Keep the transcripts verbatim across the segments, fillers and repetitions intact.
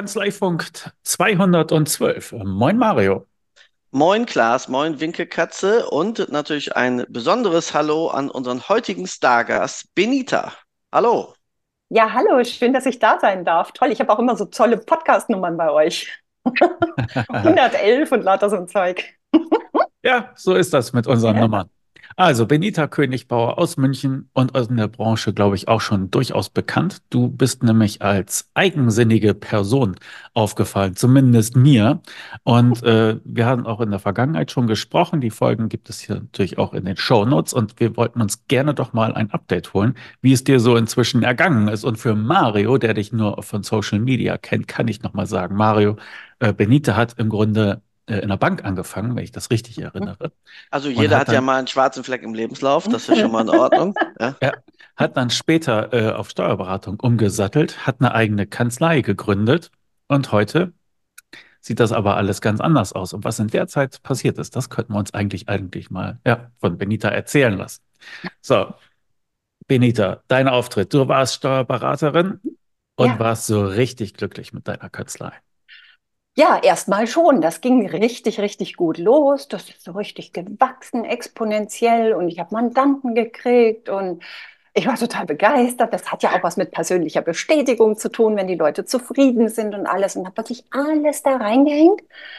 Kanzleifunk zweihundertzwölf. Moin Mario. Moin Klaas, moin Winkelkatze und natürlich ein besonderes Hallo an unseren heutigen Stargast Benita. Hallo. Ja, hallo, schön, dass ich da sein darf. Toll, ich habe auch immer so tolle Podcast-Nummern bei euch. hundertelf und lauter so ein Zeug. Ja, so ist das mit unseren Ja. Nummern. Also, Benita Königbauer aus München und aus der Branche, glaube ich, auch schon durchaus bekannt. Du bist nämlich als eigensinnige Person aufgefallen, zumindest mir. Und äh, wir haben auch in der Vergangenheit schon gesprochen. Die Folgen gibt es hier natürlich auch in den Shownotes. Und wir wollten uns gerne doch mal ein Update holen, wie es dir so inzwischen ergangen ist. Und für Mario, der dich nur von Social Media kennt, kann ich noch mal sagen, Mario, äh, Benita hat im Grunde äh, in der Bank angefangen, wenn ich das richtig erinnere. Also Und jeder hat hat ja dann, mal einen schwarzen Fleck im Lebenslauf, das ist ja schon mal in Ordnung. Ja. ja, hat dann später äh, auf Steuerberatung umgesattelt, hat eine eigene Kanzlei gegründet und heute sieht das aber alles ganz anders aus. Und was in der Zeit passiert ist, das könnten wir uns eigentlich eigentlich mal ja, von Benita erzählen lassen. So, Benita, dein Auftritt. Du warst Steuerberaterin und Ja, warst so richtig glücklich mit deiner Kanzlei. ja, erstmal schon. Das ging richtig, richtig gut los. Das ist so richtig gewachsen, exponentiell. Und ich habe Mandanten gekriegt und ich war total begeistert. Das hat ja auch was mit persönlicher Bestätigung zu tun, wenn die Leute zufrieden sind und alles. Und habe wirklich alles da reingehängt.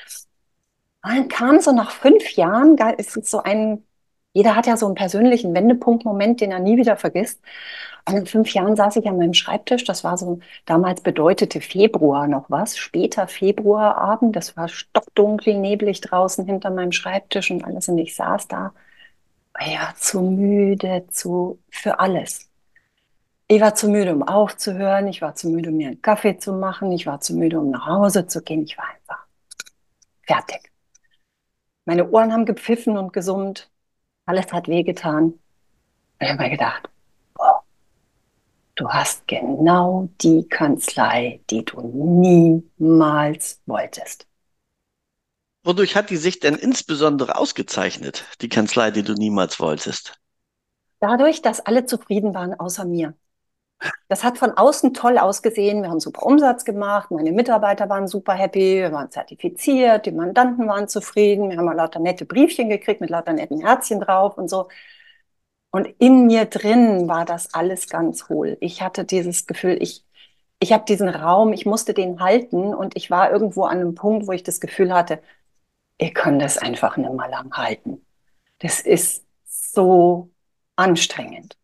Und dann kam so nach fünf Jahren, ga- ist es so ein, jeder hat ja so einen persönlichen Wendepunktmoment, den er nie wieder vergisst. Und in fünf Jahren saß ich an meinem Schreibtisch. Das war so, damals bedeutete Februar noch was. Später Februarabend. Das war stockdunkel, neblig draußen hinter meinem Schreibtisch und alles. Und ich saß da. Ich war zu müde, zu, für alles. Ich war zu müde, um aufzuhören. Ich war zu müde, um mir einen Kaffee zu machen. Ich war zu müde, um nach Hause zu gehen. Ich war einfach fertig. Meine Ohren haben gepfiffen und gesummt. Alles hat wehgetan. Ich habe mir gedacht, boah, du hast genau die Kanzlei, die du niemals wolltest. Wodurch hat die sich denn insbesondere ausgezeichnet, die Kanzlei, die du niemals wolltest? Dadurch, dass alle zufrieden waren, außer mir. Das hat von außen toll ausgesehen. Wir haben super Umsatz gemacht. Meine Mitarbeiter waren super happy. Wir waren zertifiziert. Die Mandanten waren zufrieden. Wir haben mal lauter nette Briefchen gekriegt mit lauter netten Herzchen drauf und so. Und in mir drin war das alles ganz hohl. Ich hatte dieses Gefühl, ich, ich habe diesen Raum, ich musste den halten und ich war irgendwo an einem Punkt, wo ich das Gefühl hatte, ihr könnt das einfach nicht mal lang halten. Das ist so anstrengend.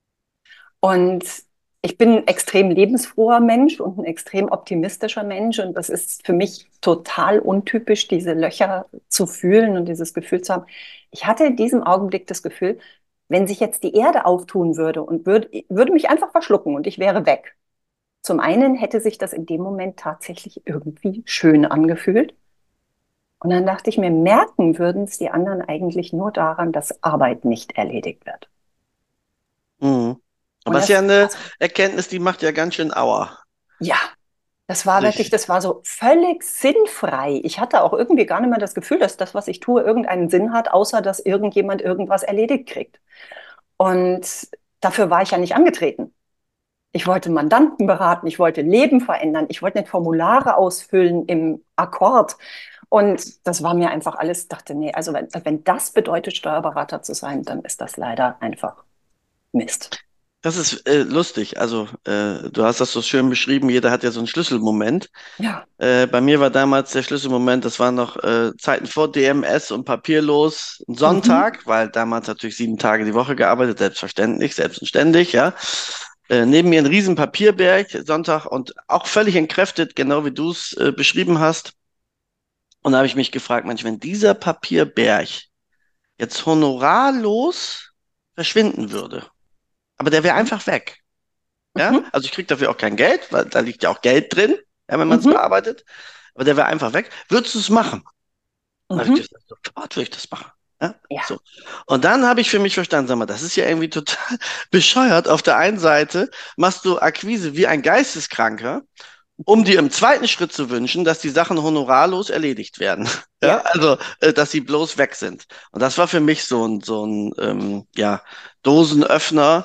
Und ich bin ein extrem lebensfroher Mensch und ein extrem optimistischer Mensch. Und das ist für mich total untypisch, diese Löcher zu fühlen und dieses Gefühl zu haben. Ich hatte in diesem Augenblick das Gefühl, wenn sich jetzt die Erde auftun würde und würde, würde mich einfach verschlucken und ich wäre weg. Zum einen hätte sich das in dem Moment tatsächlich irgendwie schön angefühlt. Und dann dachte ich mir, merken würden es die anderen eigentlich nur daran, dass Arbeit nicht erledigt wird. Mhm. Und Aber es ist ja das, eine also, Erkenntnis, die macht ja ganz schön Aua. ja, das war Also wirklich, ich, das war so völlig sinnfrei. Ich hatte auch irgendwie gar nicht mehr das Gefühl, dass das, was ich tue, irgendeinen Sinn hat, außer dass irgendjemand irgendwas erledigt kriegt. Und dafür war ich ja nicht angetreten. Ich wollte Mandanten beraten, ich wollte Leben verändern, ich wollte nicht Formulare ausfüllen im Akkord. Und das war mir einfach alles, dachte, nee, also wenn, wenn das bedeutet, Steuerberater zu sein, dann ist das leider einfach Mist. Das ist äh, lustig. Also äh, du hast das so schön beschrieben, jeder hat ja so einen Schlüsselmoment. Ja. Äh, bei mir war damals der Schlüsselmoment, das waren noch äh, Zeiten vor D M S und papierlos, ein Mhm. Sonntag, weil damals natürlich sieben Tage die Woche gearbeitet, selbstverständlich, selbst und ständig, ja. Äh, neben mir ein riesen Papierberg, Sonntag und auch völlig entkräftet, genau wie du es äh, beschrieben hast. Und da habe ich mich gefragt, Mensch, wenn dieser Papierberg jetzt honorarlos verschwinden würde, aber der wäre Mhm. einfach weg. Ja, Mhm. also ich kriege dafür auch kein Geld, weil da liegt ja auch Geld drin, ja, wenn man es Mhm. bearbeitet. Aber der wäre einfach weg. Würdest du es machen? Dann habe ich Mhm. gesagt, sofort würde ich das machen. Ja, Ja. so. Und dann habe ich für mich verstanden, sag mal, das ist ja irgendwie total bescheuert. Auf der einen Seite machst du Akquise wie ein Geisteskranker, um dir im zweiten Schritt zu wünschen, dass die Sachen honorarlos erledigt werden. Ja, Ja. also, äh, dass sie bloß weg sind. Und das war für mich so ein, so ein, ähm, ja, Dosenöffner.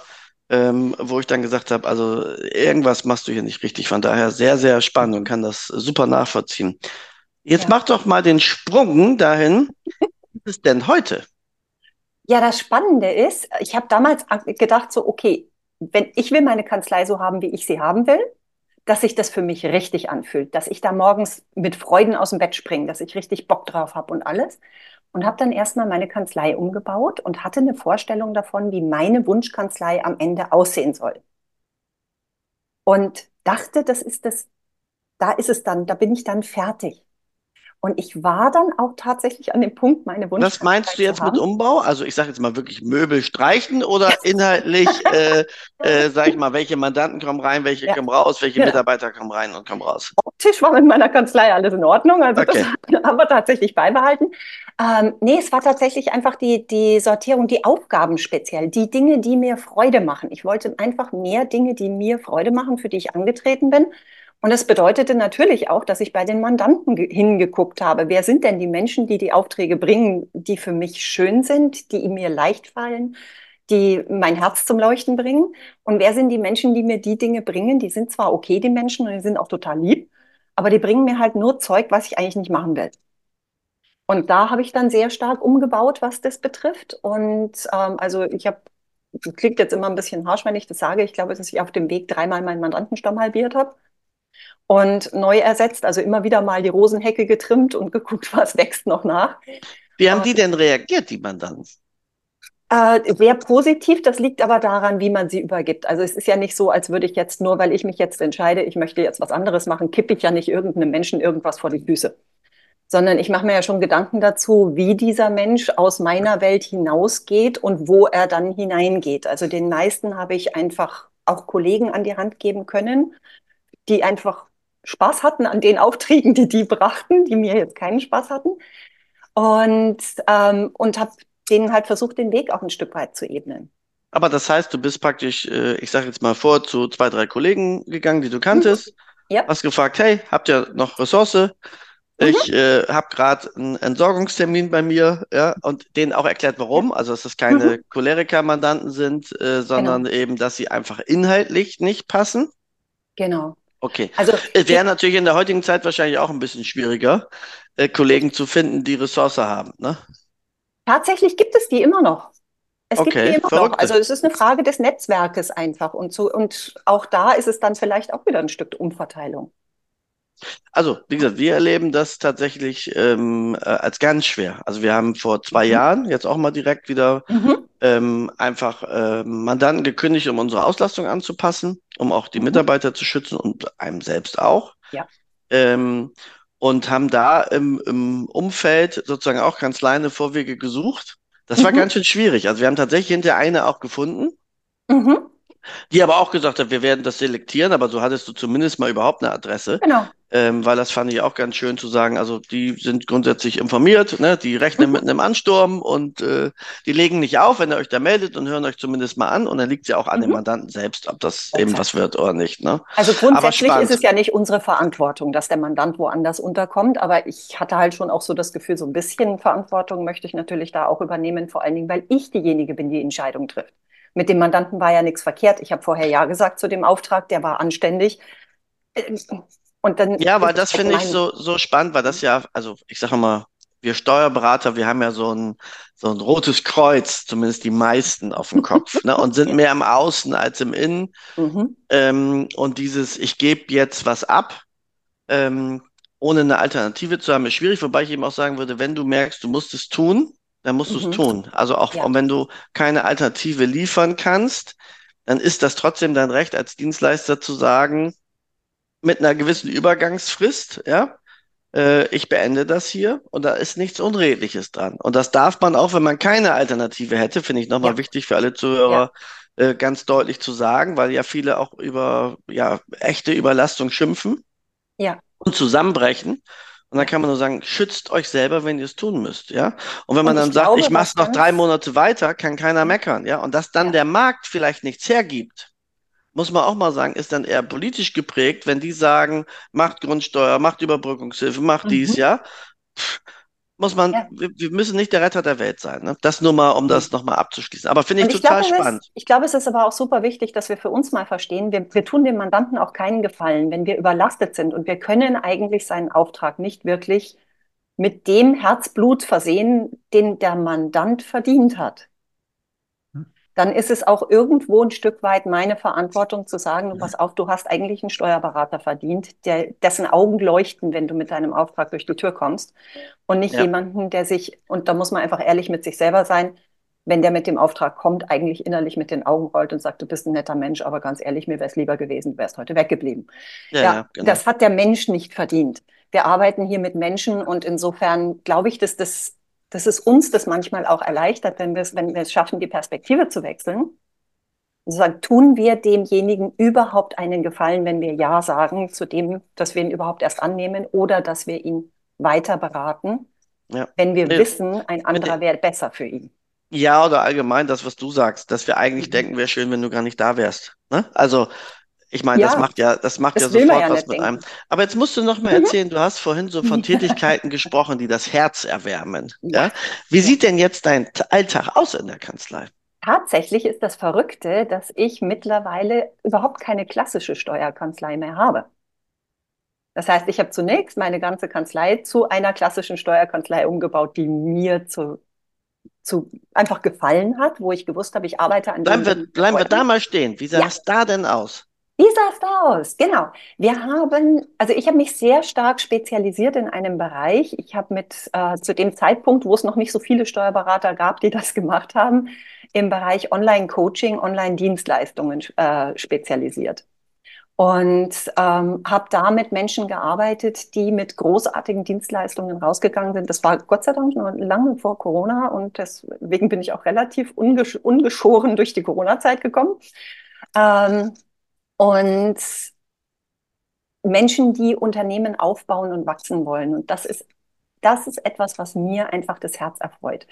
ähm, wo ich dann gesagt habe, also irgendwas machst du hier nicht richtig. Von daher sehr, sehr spannend und kann das super nachvollziehen. Jetzt Ja. mach doch mal den Sprung dahin. Was ist denn heute? Ja, das Spannende ist, ich habe damals an- gedacht, so, okay, wenn ich will meine Kanzlei so haben, wie ich sie haben will, dass sich das für mich richtig anfühlt, dass ich da morgens mit Freuden aus dem Bett springe, dass ich richtig Bock drauf habe und alles. Und habe dann erstmal meine Kanzlei umgebaut und hatte eine Vorstellung davon, wie meine Wunschkanzlei am Ende aussehen soll. Und dachte, das ist das, da ist es dann, da bin ich dann fertig. Und ich war dann auch tatsächlich an dem Punkt, meine Was Wunschkanzlei meinst du zu jetzt mit haben. Umbau? Also ich sage jetzt mal wirklich Möbel streichen oder inhaltlich, äh, äh, sage ich mal, welche Mandanten kommen rein, welche Ja, kommen raus, welche genau. Mitarbeiter kommen rein und kommen raus? Optisch war mit meiner Kanzlei alles in Ordnung, also das Okay. haben wir tatsächlich beibehalten. Ähm, nee, es war tatsächlich einfach die, die Sortierung, die Aufgaben speziell, die Dinge, die mir Freude machen. Ich wollte einfach mehr Dinge, die mir Freude machen, für die ich angetreten bin. Und das bedeutete natürlich auch, dass ich bei den Mandanten ge- hingeguckt habe. Wer sind denn die Menschen, die die Aufträge bringen, die für mich schön sind, die mir leicht fallen, die mein Herz zum Leuchten bringen? Und wer sind die Menschen, die mir die Dinge bringen? Die sind zwar okay, die Menschen, und die sind auch total lieb, aber die bringen mir halt nur Zeug, was ich eigentlich nicht machen will. Und da habe ich dann sehr stark umgebaut, was das betrifft. Und ähm, also ich habe, das klingt jetzt immer ein bisschen harsch, wenn ich das sage. Ich glaube, dass ich auf dem Weg dreimal meinen Mandantenstamm halbiert habe und neu ersetzt, also immer wieder mal die Rosenhecke getrimmt und geguckt, was wächst noch nach. Wie haben die denn reagiert, die Mandanten? Äh, sehr positiv, das liegt aber daran, wie man sie übergibt. Also es ist ja nicht so, als würde ich jetzt nur, weil ich mich jetzt entscheide, ich möchte jetzt was anderes machen, kippe ich ja nicht irgendeinem Menschen irgendwas vor die Füße. Sondern ich mache mir ja schon Gedanken dazu, wie dieser Mensch aus meiner Welt hinausgeht und wo er dann hineingeht. Also den meisten habe ich einfach auch Kollegen an die Hand geben können, die einfach Spaß hatten an den Aufträgen, die die brachten, die mir jetzt keinen Spaß hatten. Und, ähm, und habe denen halt versucht, den Weg auch ein Stück weit zu ebnen. Aber das heißt, du bist praktisch, äh, ich sage jetzt mal vor, zu zwei, drei Kollegen gegangen, die du Mhm. kanntest, Ja. hast gefragt, hey, habt ihr noch Ressource? Mhm. Ich äh, habe gerade einen Entsorgungstermin bei mir, ja, und denen auch erklärt, Ja. warum. Also, dass es keine Mhm. Choleriker-Mandanten sind, äh, sondern Genau. eben, dass sie einfach inhaltlich nicht passen. Genau. Okay. Also Es wäre ich, natürlich in der heutigen Zeit wahrscheinlich auch ein bisschen schwieriger, äh, Kollegen zu finden, die Ressource haben, ne? tatsächlich gibt es die immer noch. Es gibt die Okay, immer noch. Also verrückte. es ist eine Frage des Netzwerkes einfach. Und so, und auch da ist es dann vielleicht auch wieder ein Stück Umverteilung. Also, wie gesagt, wir erleben das tatsächlich ähm, äh, als ganz schwer. Also wir haben vor zwei Mhm. Jahren jetzt auch mal direkt wieder Mhm. ähm, einfach ähm, Mandanten gekündigt, um unsere Auslastung anzupassen, um auch die Mhm. Mitarbeiter zu schützen und einem selbst auch. Ja. Ähm, und haben da im, im Umfeld sozusagen auch ganz kleine Vorwege gesucht. Das war Mhm. ganz schön schwierig. Also wir haben tatsächlich hinterher eine auch gefunden, Mhm. die aber auch gesagt hat, wir werden das selektieren, aber so hattest du zumindest mal überhaupt eine Adresse. Genau. Ähm, weil das fand ich auch ganz schön zu sagen. Also die sind grundsätzlich informiert, ne? Die rechnen mit Mhm. einem Ansturm und äh, die legen nicht auf, wenn ihr euch da meldet und hören euch zumindest mal an. Und dann liegt es ja auch an dem Mhm. Mandanten selbst, ob das eben was Exakt. wird oder nicht. Ne? Also Aber grundsätzlich ist spannend. es ja nicht unsere Verantwortung, dass der Mandant woanders unterkommt, aber ich hatte halt schon auch so das Gefühl, so ein bisschen Verantwortung möchte ich natürlich da auch übernehmen, vor allen Dingen, weil ich diejenige bin, die Entscheidung trifft. Mit dem Mandanten war ja nichts verkehrt. Ich habe vorher ja gesagt zu dem Auftrag, der war anständig. Und dann Ja, weil ist es das halt finde ich mein. so, so spannend, weil das ja, also ich sage mal, wir Steuerberater, wir haben ja so ein, so ein rotes Kreuz, zumindest die meisten auf dem Kopf, ne? Und sind Ja. mehr im Außen als im Innen. Mhm. Ähm, und dieses, ich gebe jetzt was ab, ähm, ohne eine Alternative zu haben, ist schwierig, wobei ich eben auch sagen würde, wenn du merkst, du musst es tun, dann musst du es Mhm. tun. Also auch Ja. und wenn du keine Alternative liefern kannst, dann ist das trotzdem dein Recht als Dienstleister zu sagen, mit einer gewissen Übergangsfrist, ja, äh, ich beende das hier und da ist nichts Unredliches dran. Und das darf man auch, wenn man keine Alternative hätte, finde ich nochmal Ja. wichtig für alle Ja. Zuhörer, äh, ganz deutlich zu sagen, weil ja viele auch über ja, echte Überlastung schimpfen Ja. und zusammenbrechen. Und dann Ja. kann man nur sagen, schützt euch selber, wenn ihr es tun müsst, ja. Und wenn man Und ich dann sagt, ich glaube, mache es was noch drei ganz, Monate weiter, kann keiner ja, meckern, ja. Und dass dann ja. der Markt vielleicht nichts hergibt, muss man auch mal sagen, ist dann eher politisch geprägt, wenn die sagen, macht Grundsteuer, macht Überbrückungshilfe, macht dies, Mhm. ja. muss man, Ja. wir, wir müssen nicht der Retter der Welt sein. Ne? Das nur mal, um das nochmal abzuschließen. Aber finde ich Und ich total glaube, es spannend. ist, ich glaube, es ist aber auch super wichtig, dass wir für uns mal verstehen, wir, wir tun dem Mandanten auch keinen Gefallen, wenn wir überlastet sind und wir können eigentlich seinen Auftrag nicht wirklich mit dem Herzblut versehen, den der Mandant verdient hat. Dann ist es auch irgendwo ein Stück weit meine Verantwortung zu sagen, pass auf, du hast eigentlich einen Steuerberater verdient, der, dessen Augen leuchten, wenn du mit deinem Auftrag durch die Tür kommst und nicht Ja, jemanden, der sich, und da muss man einfach ehrlich mit sich selber sein, wenn der mit dem Auftrag kommt, eigentlich innerlich mit den Augen rollt und sagt, du bist ein netter Mensch, aber ganz ehrlich, mir wäre es lieber gewesen, du wärst heute weggeblieben. ja, Ja, ja, genau. das hat der Mensch nicht verdient. Wir arbeiten hier mit Menschen und insofern glaube ich, dass das, dass es uns das manchmal auch erleichtert, wenn wir es, wenn wir es schaffen, die Perspektive zu wechseln. Und zu sagen, tun wir demjenigen überhaupt einen Gefallen, wenn wir Ja sagen zu dem, dass wir ihn überhaupt erst annehmen oder dass wir ihn weiter beraten, Ja. wenn wir Nee, wissen, ein mit anderer wäre besser für ihn. Ja, oder allgemein das, was du sagst, dass wir eigentlich Mhm. denken, wäre schön, wenn du gar nicht da wärst. Ne? Also, ich meine, das Ja, macht ja, das macht ja das will man sofort ja was nicht mit einem. denken. Aber jetzt musst du noch mal Mhm. erzählen, du hast vorhin so von Tätigkeiten gesprochen, die das Herz erwärmen. Ja, Ja? Wie ja. sieht denn jetzt dein T- Alltag aus in der Kanzlei? Tatsächlich ist das Verrückte, dass ich mittlerweile überhaupt keine klassische Steuerkanzlei mehr habe. Das heißt, ich habe zunächst meine ganze Kanzlei zu einer klassischen Steuerkanzlei umgebaut, die mir zu, zu einfach gefallen hat, wo ich gewusst habe, ich arbeite an Bleiben dem, wir, womit wir bleiben wir da wollten. mal stehen. Wie sah Ja, es da denn aus? wie sah es da aus? Genau. Wir haben, also ich habe mich sehr stark spezialisiert in einem Bereich. Ich habe mit äh, zu dem Zeitpunkt, wo es noch nicht so viele Steuerberater gab, die das gemacht haben, im Bereich Online-Coaching, Online-Dienstleistungen äh, spezialisiert. Und ähm, habe da mit Menschen gearbeitet, die mit großartigen Dienstleistungen rausgegangen sind. Das war Gott sei Dank noch lange vor Corona und deswegen bin ich auch relativ ungesch ungeschoren durch die Corona-Zeit gekommen. Ähm, und Menschen, die Unternehmen aufbauen und wachsen wollen. Und das ist, das ist etwas, was mir einfach das Herz erfreut.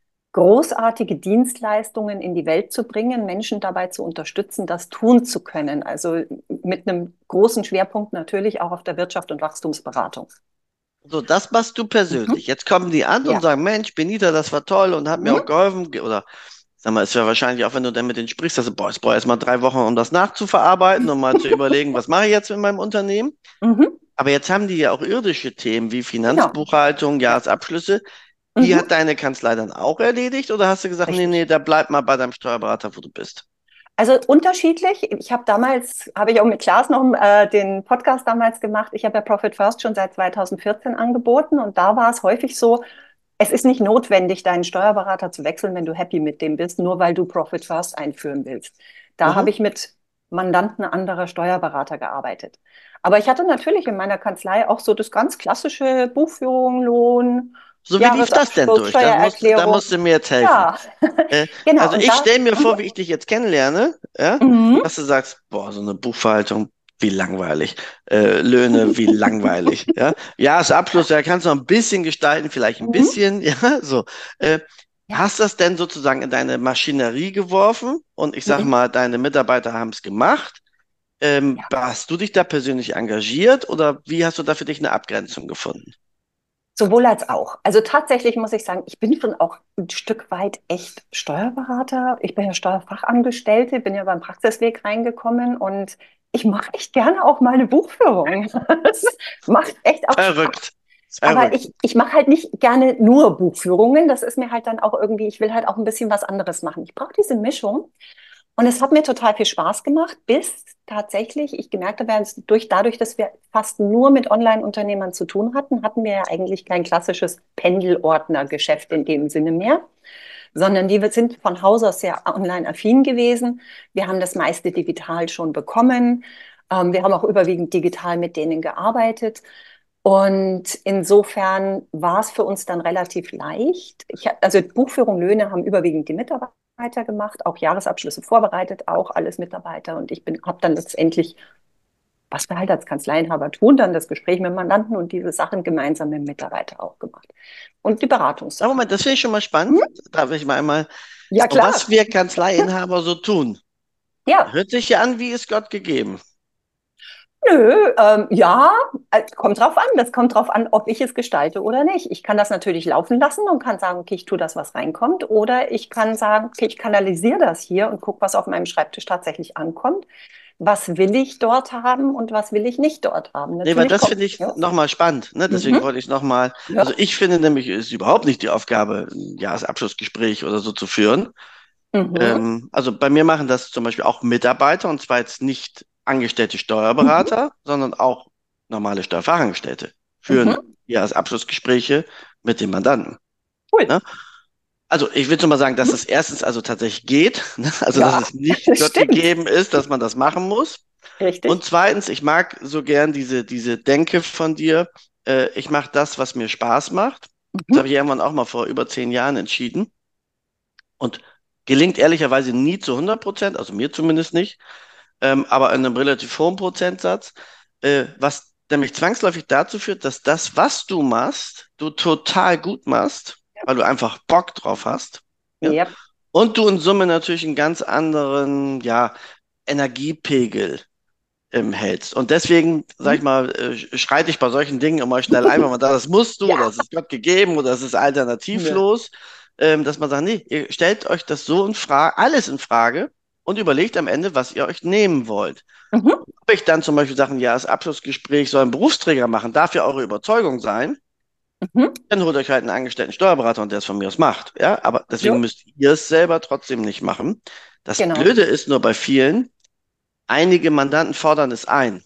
Großartige Dienstleistungen in die Welt zu bringen, Menschen dabei zu unterstützen, das tun zu können. Also mit einem großen Schwerpunkt natürlich auch auf der Wirtschaft und Wachstumsberatung. So, das machst du persönlich. Mhm. Jetzt kommen die an und Ja. sagen, Mensch, Benita, das war toll und hat mir auch Mhm. geholfen. Ge- Oder sag mal, ist ja wahrscheinlich auch, wenn du dann mit denen sprichst, dass du, boah, ich brauche erst mal drei Wochen, um das nachzuverarbeiten, um mal zu überlegen, was mache ich jetzt mit meinem Unternehmen? Mhm. Aber jetzt haben die ja auch irdische Themen wie Genau. Finanzbuchhaltung, Ja. Jahresabschlüsse. Die Mhm. hat deine Kanzlei dann auch erledigt oder hast du gesagt, nee, nee, Richtig. da bleib mal bei deinem Steuerberater, wo du bist? Also unterschiedlich. Ich habe damals, habe ich auch mit Klaas noch äh, den Podcast damals gemacht. Ich habe ja Profit First schon seit zweitausendvierzehn angeboten und da war es häufig so, es ist nicht notwendig, deinen Steuerberater zu wechseln, wenn du happy mit dem bist, nur weil du Profit First einführen willst. Da Mhm. habe ich mit Mandanten anderer Steuerberater gearbeitet. Aber ich hatte natürlich in meiner Kanzlei auch so das ganz klassische Buchführung, Lohn, So, wie lief das denn Jahresabschluss, durch? Da musst, da Steuererklärung. musst du mir jetzt helfen. Ja, Äh, genau. also Und ich da, stelle mir mhm. vor, wie ich dich jetzt kennenlerne, ja, Mhm. dass du sagst, boah, so eine Buchhaltung, wie langweilig. Äh, Löhne, wie langweilig. Ja, Jahresabschluss, ja, kannst du noch ein bisschen gestalten, vielleicht ein Mhm. bisschen, ja, so. Äh, Ja. Hast das denn sozusagen in deine Maschinerie geworfen und ich sag Mhm. mal, deine Mitarbeiter haben es gemacht? Ähm, Ja. hast du dich da persönlich engagiert oder wie hast du da für dich eine Abgrenzung gefunden? Sowohl als auch. Also tatsächlich muss ich sagen, ich bin schon auch ein Stück weit echt Steuerberater. Ich bin ja Steuerfachangestellte, bin ja beim Praxisweg reingekommen und ich mache echt gerne auch mal eine Buchführung. Das macht echt auch Spaß. Verrückt, Aber verrückt. ich, ich mache halt nicht gerne nur Buchführungen. Das ist mir halt dann auch irgendwie, ich will halt auch ein bisschen was anderes machen. Ich brauche diese Mischung. Und es hat mir total viel Spaß gemacht, bis tatsächlich ich gemerkt habe, durch, dadurch, dass wir fast nur mit Online-Unternehmern zu tun hatten, hatten wir ja eigentlich kein klassisches Pendelordner-Geschäft in dem Sinne mehr, sondern die sind von Haus aus sehr online-affin gewesen. Wir haben das meiste digital schon bekommen. Ähm, wir haben auch überwiegend digital mit denen gearbeitet. Und insofern war es für uns dann relativ leicht. Ich, also Buchführung, Löhne haben überwiegend die Mitarbeiter gemacht, auch Jahresabschlüsse vorbereitet, auch alles Mitarbeiter. Und ich bin, habe dann letztendlich, was wir halt als Kanzleienhaber tun, dann das Gespräch mit dem Mandanten und diese Sachen gemeinsam mit dem Mitarbeiter auch gemacht. Und die Aber Beratungssachen. Moment, das finde ich schon mal spannend. Hm? Darf ich mal einmal, Ja, so was klar. wir Kanzleiinhaber so tun. Ja. Hört sich ja an, wie ist Gott gegeben. Nö, ähm, ja, äh, kommt drauf an. Das kommt drauf an, ob ich es gestalte oder nicht. Ich kann das natürlich laufen lassen und kann sagen, okay, ich tue das, was reinkommt. Oder ich kann sagen, okay, ich kanalisiere das hier und gucke, was auf meinem Schreibtisch tatsächlich ankommt. Was will ich dort haben und was will ich nicht dort haben? Nee, weil Natürlich das kommt, finde ich ja. nochmal spannend, ne? Deswegen Mhm. wollte ich nochmal, also Ja. ich finde nämlich, es ist überhaupt nicht die Aufgabe, ein Jahresabschlussgespräch oder so zu führen. Mhm. Ähm, also bei mir machen das zum Beispiel auch Mitarbeiter und zwar jetzt nicht angestellte Mhm. Steuerberater, sondern auch normale Steuerfachangestellte führen Mhm. Jahresabschlussgespräche mit dem Mandanten. Cool. Ne? Also ich will schon mal sagen, dass Mhm. es erstens also tatsächlich geht, ne? Also dass Ja, es nicht das Gott stimmt. gegeben ist, dass man das machen muss. Und Richtig. zweitens, ich mag so gern diese, diese Denke von dir. Äh, ich mache das, was mir Spaß macht. Das habe Mhm. ich irgendwann auch mal vor über zehn Jahren entschieden. Und gelingt ehrlicherweise nie zu hundert Prozent, also mir zumindest nicht, ähm, aber in einem relativ hohen Prozentsatz, äh, was nämlich zwangsläufig dazu führt, dass das, was du machst, du total gut machst, weil du einfach Bock drauf hast. Ja? Ja. Und du in Summe natürlich einen ganz anderen, ja, Energiepegel ähm, hältst. Und deswegen, sag ich Mhm. mal, äh, schreite ich bei solchen Dingen immer schnell ein, wenn man da, das musst du, oder Ja. das ist Gott gegeben, oder das ist Nö. alternativlos, ähm, dass man sagt, nee, ihr stellt euch das so in Frage, alles in Frage und überlegt am Ende, was ihr euch nehmen wollt. Mhm. Ob ich dann zum Beispiel sagen, ja, das Abschlussgespräch soll ein Berufsträger machen, darf ja eure Überzeugung sein, Mhm. dann holt euch halt einen angestellten Steuerberater und der es von mir aus macht. Ja, aber deswegen Jo. müsst ihr es selber trotzdem nicht machen. Das Genau. Blöde ist nur bei vielen, einige Mandanten fordern es ein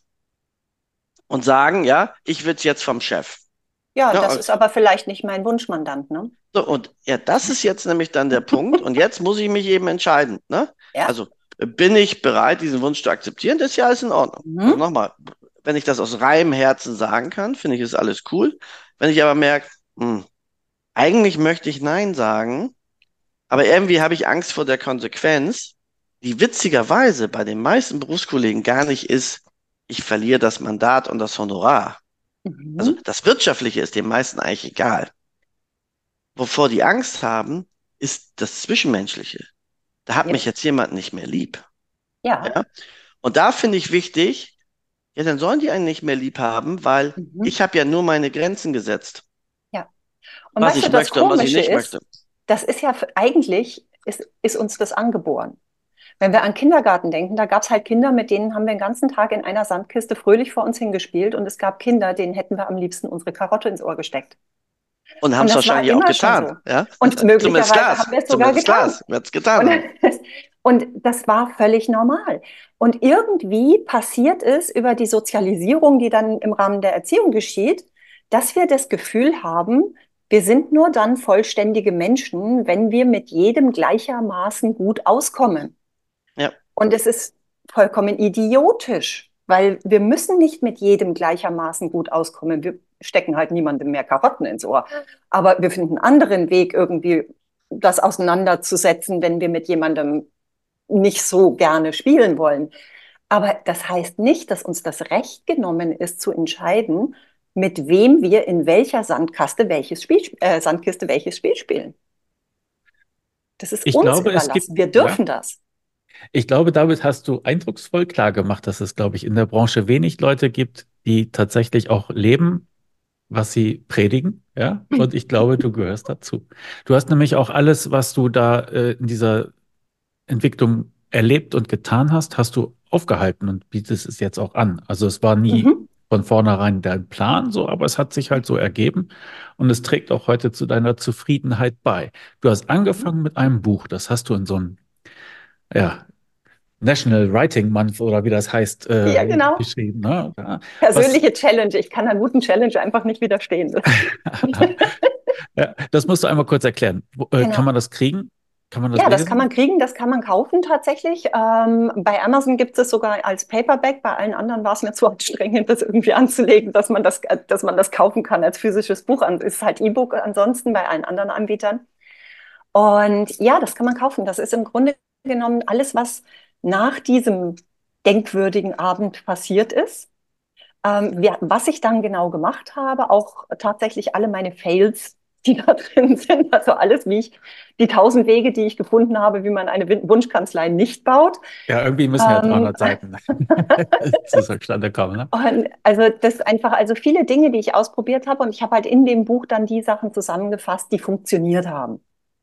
und sagen, ja, ich will es jetzt vom Chef. Ja, Ja, das und, ist aber vielleicht nicht mein Wunschmandant, ne? so, und ja, das ist jetzt nämlich dann der Punkt. Und jetzt muss ich mich eben entscheiden. Ne? Ja. Also bin ich bereit, diesen Wunsch zu akzeptieren? Das ist ja alles in Ordnung. Also Mhm. nochmal, wenn ich das aus reinem Herzen sagen kann, finde ich, ist alles cool. Wenn ich aber merke, hm, eigentlich möchte ich Nein sagen, aber irgendwie habe ich Angst vor der Konsequenz, die witzigerweise bei den meisten Berufskollegen gar nicht ist, ich verliere das Mandat und das Honorar. Also Mhm. das Wirtschaftliche ist den meisten eigentlich egal. Wovor die Angst haben, ist das Zwischenmenschliche. Da hat Ja. mich jetzt jemand nicht mehr lieb. Ja. Ja? Und da finde ich wichtig, ja, dann sollen die einen nicht mehr lieb haben, weil Mhm. ich habe ja nur meine Grenzen gesetzt, Ja. Und was weißt du, ich das möchte und was ich Komische nicht ist, möchte. das ist ja f- eigentlich, ist, ist uns das angeboren. Wenn wir an Kindergarten denken, da gab es halt Kinder, mit denen haben wir den ganzen Tag in einer Sandkiste fröhlich vor uns hingespielt und es gab Kinder, denen hätten wir am liebsten unsere Karotte ins Ohr gesteckt. Und haben Und es das war wahrscheinlich auch immer schon getan. so. Ja? Und Zumindest möglicherweise Glas. haben wir es sogar Zumindest getan. Glas wird es getan Und, haben. und das war völlig normal. Und irgendwie passiert es über die Sozialisierung, die dann im Rahmen der Erziehung geschieht, dass wir das Gefühl haben, wir sind nur dann vollständige Menschen, wenn wir mit jedem gleichermaßen gut auskommen. Ja, Und es ist vollkommen idiotisch, weil wir müssen nicht mit jedem gleichermaßen gut auskommen. Wir stecken halt niemandem mehr Karotten ins Ohr. Aber wir finden einen anderen Weg, irgendwie das auseinanderzusetzen, wenn wir mit jemandem nicht so gerne spielen wollen. Aber das heißt nicht, dass uns das Recht genommen ist, zu entscheiden, mit wem wir in welcher Sandkaste welches Spiel, äh, Sandkiste welches Spiel spielen. Das ist Ich uns glaube, es gibt, überlassen. Wir ja, dürfen das. ich glaube, damit hast du eindrucksvoll klar gemacht, dass es, glaube ich, in der Branche wenig Leute gibt, die tatsächlich auch leben, was sie predigen, ja. Und ich glaube, du gehörst dazu. Du hast nämlich auch alles, was du da äh, in dieser Entwicklung erlebt und getan hast, hast du aufgehalten und bietest es jetzt auch an. Also es war nie Mhm. von vornherein dein Plan so, aber es hat sich halt so ergeben und es trägt auch heute zu deiner Zufriedenheit bei. Du hast Mhm. angefangen mit einem Buch, das hast du in so einem, ja, National Writing Month oder wie das heißt, Ja, äh, genau. geschrieben, ne? Ja, was, Persönliche Challenge. Ich kann einer guten Challenge einfach nicht widerstehen. ja, das musst du einmal kurz erklären. Wo, äh, kann Genau. man das kriegen? Kann man das Ja, das kann man lesen? kriegen, das kann man kaufen tatsächlich. Ähm, bei Amazon gibt es sogar als Paperback. Bei allen anderen war es mir zu anstrengend, das irgendwie anzulegen, dass man das, äh, dass man das kaufen kann als physisches Buch. Es ist halt E-Book ansonsten bei allen anderen Anbietern. Und ja, das kann man kaufen. Das ist im Grunde genommen alles, was nach diesem denkwürdigen Abend passiert ist. Ähm, wir, was ich dann genau gemacht habe, auch tatsächlich alle meine Fails die da drin sind. Also alles, wie ich, die tausend Wege, die ich gefunden habe, wie man eine Win- Wunschkanzlei nicht baut. Ja, irgendwie müssen ja Ähm, dreihundert Seiten zu zustande kommen, ne? und also das einfach, also viele Dinge, die ich ausprobiert habe und ich habe halt in dem Buch dann die Sachen zusammengefasst, die funktioniert haben.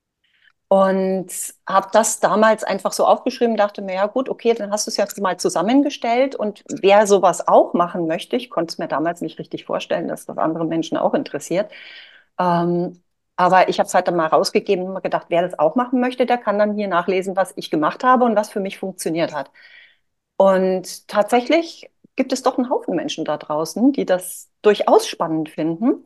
Und habe das damals einfach so aufgeschrieben, dachte mir, ja gut, okay, dann hast du es jetzt mal zusammengestellt und wer sowas auch machen möchte, ich konnte es mir damals nicht richtig vorstellen, dass das andere Menschen auch interessiert. Ähm, aber ich habe es halt dann mal rausgegeben und mir gedacht, wer das auch machen möchte, der kann dann hier nachlesen, was ich gemacht habe und was für mich funktioniert hat. Und tatsächlich gibt es doch einen Haufen Menschen da draußen, die das durchaus spannend finden.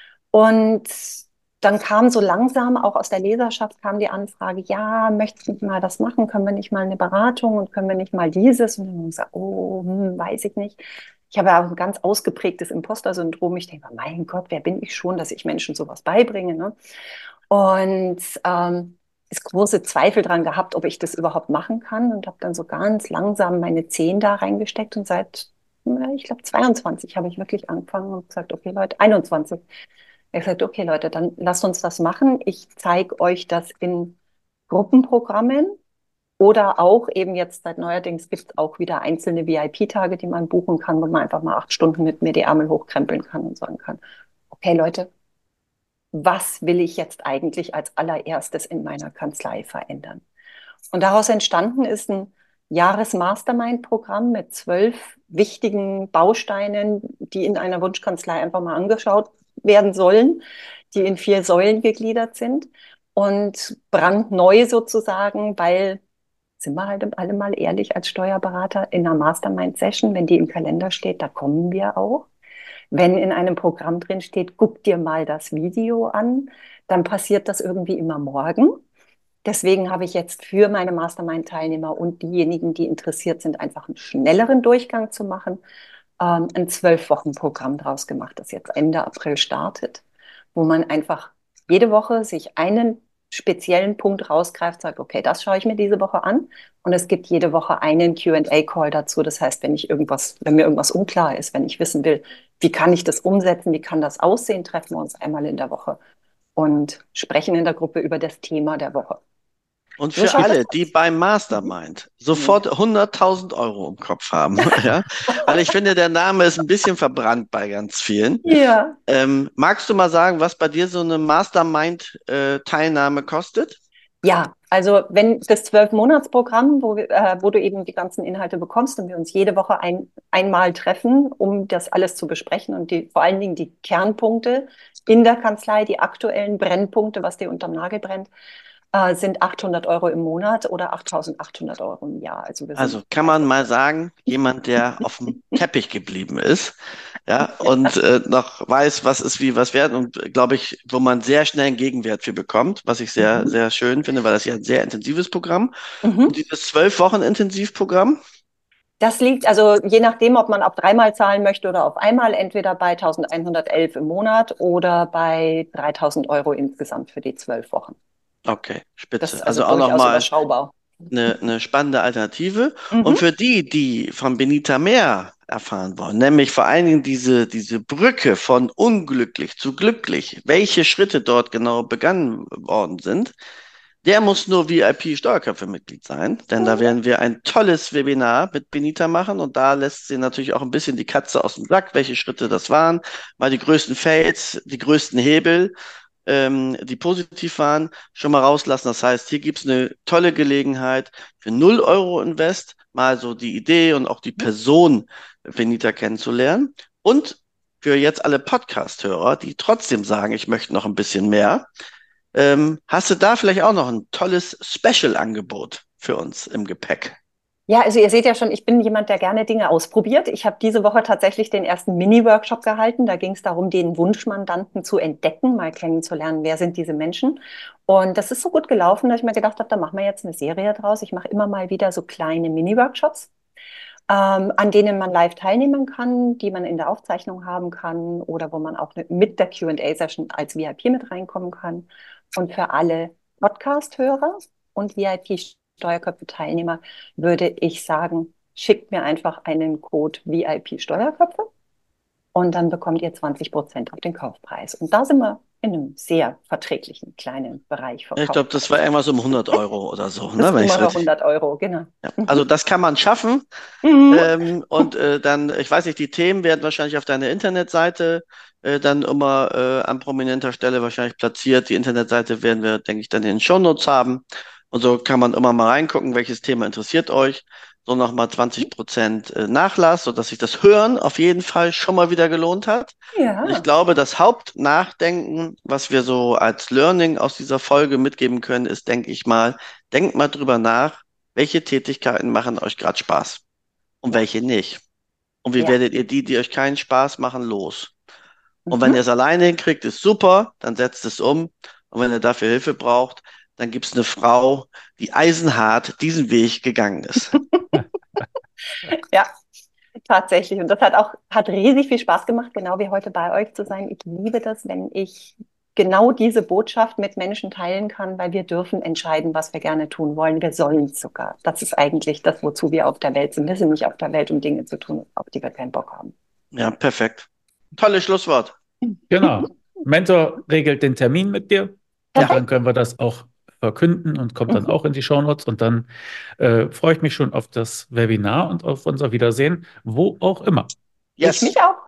Und dann kam so langsam auch aus der Leserschaft kam die Anfrage, ja, möchtest du nicht mal das machen? Können wir nicht mal eine Beratung und können wir nicht mal dieses? Und dann haben wir gesagt, oh, hm, weiß ich nicht. Ich habe ja auch ein ganz ausgeprägtes Imposter-Syndrom. Ich denke, mein Gott, wer bin ich schon, dass ich Menschen sowas beibringe, ne? Und ähm, ist große Zweifel dran gehabt, ob ich das überhaupt machen kann und habe dann so ganz langsam meine Zehen da reingesteckt und seit, na, ich glaube, zweiundzwanzig habe ich wirklich angefangen und gesagt, okay, Leute, einundzwanzig. Ich habe gesagt, okay, Leute, dann lasst uns das machen. Ich zeige euch das in Gruppenprogrammen oder auch eben jetzt seit neuerdings gibt es auch wieder einzelne V I P-Tage, die man buchen kann, wo man einfach mal acht Stunden mit mir die Ärmel hochkrempeln kann und sagen kann, okay, Leute, was will ich jetzt eigentlich als allererstes in meiner Kanzlei verändern? Und daraus entstanden ist ein Jahres-Mastermind-Programm mit zwölf wichtigen Bausteinen, die in einer Wunschkanzlei einfach mal angeschaut werden sollen, die in vier Säulen gegliedert sind und brandneu sozusagen, weil, sind wir halt alle mal ehrlich, als Steuerberater in einer Mastermind-Session, wenn die im Kalender steht, da kommen wir auch. Wenn in einem Programm drin steht, guck dir mal das Video an, dann passiert das irgendwie immer morgen. Deswegen habe ich jetzt für meine Mastermind-Teilnehmer und diejenigen, die interessiert sind, einfach einen schnelleren Durchgang zu machen, ähm, ein zwölf-Wochen-Programm draus gemacht, das jetzt Ende April startet, wo man einfach jede Woche sich einen speziellen Punkt rausgreift, sagt, okay, das schaue ich mir diese Woche an. Und es gibt jede Woche einen Q und A-Call dazu. Das heißt, wenn ich irgendwas, wenn mir irgendwas unklar ist, wenn ich wissen will, wie kann ich das umsetzen, wie kann das aussehen, treffen wir uns einmal in der Woche und sprechen in der Gruppe über das Thema der Woche. Und So für schaut das alle, die aus. beim Mhm. Mastermind sofort hunderttausend Euro im Kopf haben, ja, weil ich finde, der Name ist ein bisschen verbrannt bei ganz vielen. Ja. Ähm, magst du mal sagen, was bei dir so eine Mastermind-Teilnahme kostet? Ja, also wenn das Zwölf-Monats-Programm, wo, wir- äh, wo du eben die ganzen Inhalte bekommst und wir uns jede Woche ein, einmal treffen, um das alles zu besprechen und die, vor allen Dingen die Kernpunkte in der Kanzlei, die aktuellen Brennpunkte, was dir unterm Nagel brennt, äh, sind achthundert Euro im Monat oder achttausendachthundert Euro im Jahr. Also wir Also sind kann man mal preiswert. sagen, jemand, der auf dem Teppich geblieben ist, ja, und äh, noch weiß, was ist wie was wert und glaube ich, wo man sehr schnell einen Gegenwert für bekommt, was ich sehr, Mhm. sehr schön finde, weil das ja ein sehr intensives Programm. Und Mhm. dieses zwölf Wochen Intensivprogramm, Das liegt also je nachdem, ob man auf dreimal zahlen möchte oder auf einmal, entweder bei eintausendeinhundertelf im Monat oder bei dreitausend Euro insgesamt für die zwölf Wochen. okay, Das ist spitze. also Also auch durchaus nochmal überschaubar. eine, eine spannende Alternative. Und Mhm. für die, die von Benita mehr erfahren wollen, nämlich vor allen Dingen diese, diese Brücke von unglücklich zu glücklich, welche Schritte dort genau begangen worden sind, der muss nur V I P-Steuerköpfe-Mitglied sein, denn da Mhm. werden wir ein tolles Webinar mit Benita machen und da lässt sie natürlich auch ein bisschen die Katze aus dem Sack, welche Schritte das waren, mal die größten Fails, die größten Hebel, ähm, die positiv waren, schon mal rauslassen. Das heißt, hier gibt es eine tolle Gelegenheit für null Euro Invest, mal so die Idee und auch die Person Benita kennenzulernen. Und für jetzt alle Podcast-Hörer, die trotzdem sagen, ich möchte noch ein bisschen mehr, ähm, hast du da vielleicht auch noch ein tolles Special-Angebot für uns im Gepäck? Ja, also ihr seht ja schon, ich bin jemand, der gerne Dinge ausprobiert. Ich habe diese Woche tatsächlich den ersten Mini-Workshop gehalten. Da ging es darum, den Wunschmandanten zu entdecken, mal kennenzulernen, wer sind diese Menschen. Und das ist so gut gelaufen, dass ich mir gedacht habe, da machen wir jetzt eine Serie draus. Ich mache immer mal wieder so kleine Mini-Workshops, ähm, an denen man live teilnehmen kann, die man in der Aufzeichnung haben kann oder wo man auch mit der Q und A-Session als V I P mit reinkommen kann. Und für alle Podcast-Hörer und V I P-Steuerköpfe-Teilnehmer würde ich sagen, schickt mir einfach einen Code V I P-Steuerköpfe und dann bekommt ihr zwanzig Prozent auf den Kaufpreis. Und da sind wir in einem sehr verträglichen kleinen Bereich Ich verkauft glaube, das habe. war irgendwas um hundert Euro oder so, Das ne, wenn ich es um richtig. hundert Euro, genau. Ja. Also Mhm. das kann man schaffen. Mhm. Ähm, und äh, dann, ich weiß nicht, die Themen werden wahrscheinlich auf deiner Internetseite äh, dann immer äh, an prominenter Stelle wahrscheinlich platziert. Die Internetseite werden wir, denke ich, dann in den Shownotes haben. Und so kann man immer mal reingucken, welches Thema interessiert euch. So nochmal zwanzig Prozent äh, Nachlass, sodass sich das Hören auf jeden Fall schon mal wieder gelohnt hat. Und ich Ja, glaube, das Hauptnachdenken, was wir so als Learning aus dieser Folge mitgeben können, ist, denke ich mal, denkt mal drüber nach, welche Tätigkeiten machen euch gerade Spaß und ja, welche nicht. Und wie ja. werdet ihr die, die euch keinen Spaß machen, los? Und wenn ihr Mhm. es alleine hinkriegt, ist super, dann setzt es um. Und wenn ihr dafür Hilfe braucht, dann gibt es eine Frau, die eisenhart diesen Weg gegangen ist. Ja, tatsächlich. Und das hat auch, hat riesig viel Spaß gemacht, genau wie heute bei euch zu sein. Ich liebe das, wenn ich genau diese Botschaft mit Menschen teilen kann, weil wir dürfen entscheiden, was wir gerne tun wollen. Wir sollen es sogar. Das ist eigentlich das, wozu wir auf der Welt sind. Wir sind nicht auf der Welt, um Dinge zu tun, auf die wir keinen Bock haben. Ja, perfekt. Tolles Schlusswort. Genau. Mentor regelt den Termin mit dir und dann Perfekt. können wir das auch verkünden und kommt dann Mhm. auch in die Shownotes und dann äh, freue ich mich schon auf das Webinar und auf unser Wiedersehen, wo auch immer. Ich Yes. mich auch.